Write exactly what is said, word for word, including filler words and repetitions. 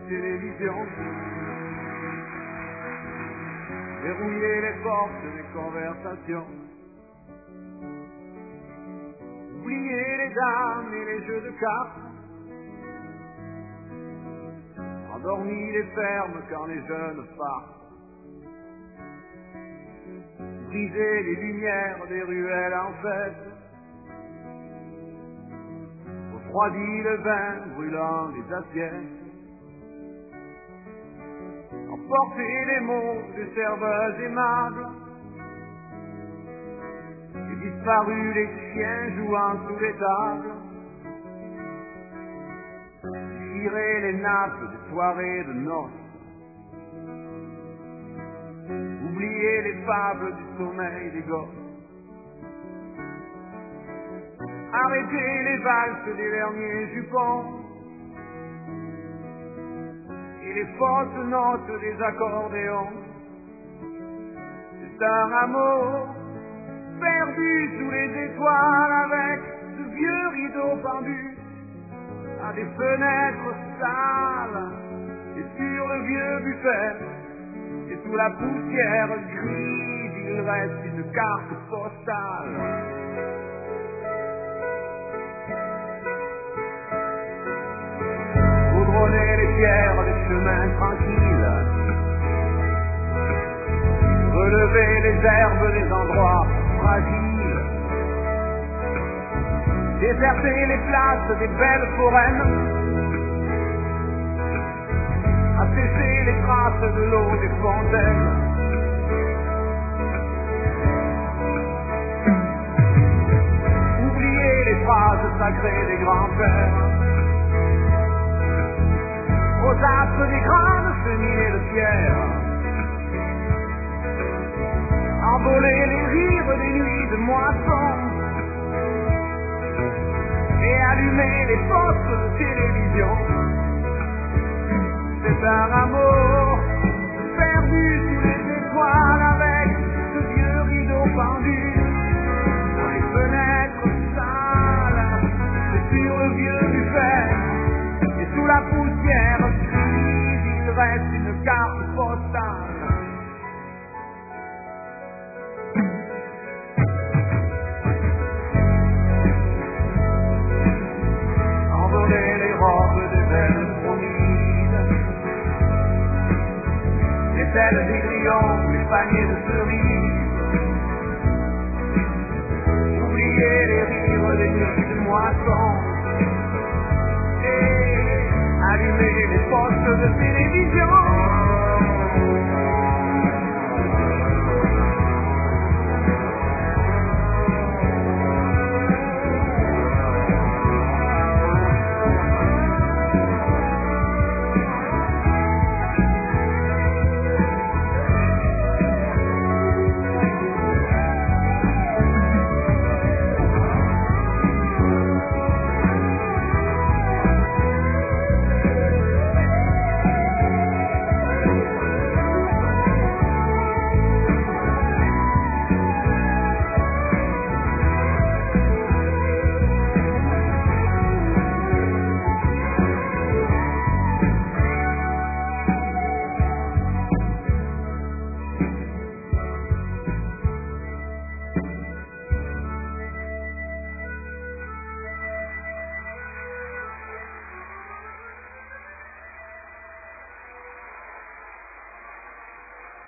télévisions, verrouiller les portes des conversations, oublier les dames et les jeux de cartes, endormir les fermes quand les jeunes partent, briser les lumières des ruelles en fête, refroidir le vin brûlant les assiettes, emporter les mots des serveuses aimables, et disparus les chiens jouant sous les tables, tirer les nappes des soirées de noces, oublier les fables du sommeil des gosses, arrêter les valses des derniers jupons et les fausses notes des accordéons. C'est un amour perdu sous les étoiles avec de vieux rideaux pendus à des fenêtres sales et sur le vieux buffet. Et sous la poussière grise, il reste une carte postale. Goudronner les pierres des chemins tranquilles, relever les herbes des endroits fragiles, déserter les places des belles foraines, assécher les traces de l'eau des fontaines, oublier les phrases sacrées des grands-pères, aux astres des grandes cheminées de pierre, envoler les rires des nuits de moisson et allumer les postes de télévision. C'est un amour perdu sous les étoiles avec de vieux rideaux pendus dans les fenêtres sales et sur le vieux buffet. Et sous la poussière grise, il reste une carte postale. Envoler les robes des belles promises, les ailes des grillons, les paniers de cerises, oublier les rires des nuits de moisson et allumer les postes de télévision.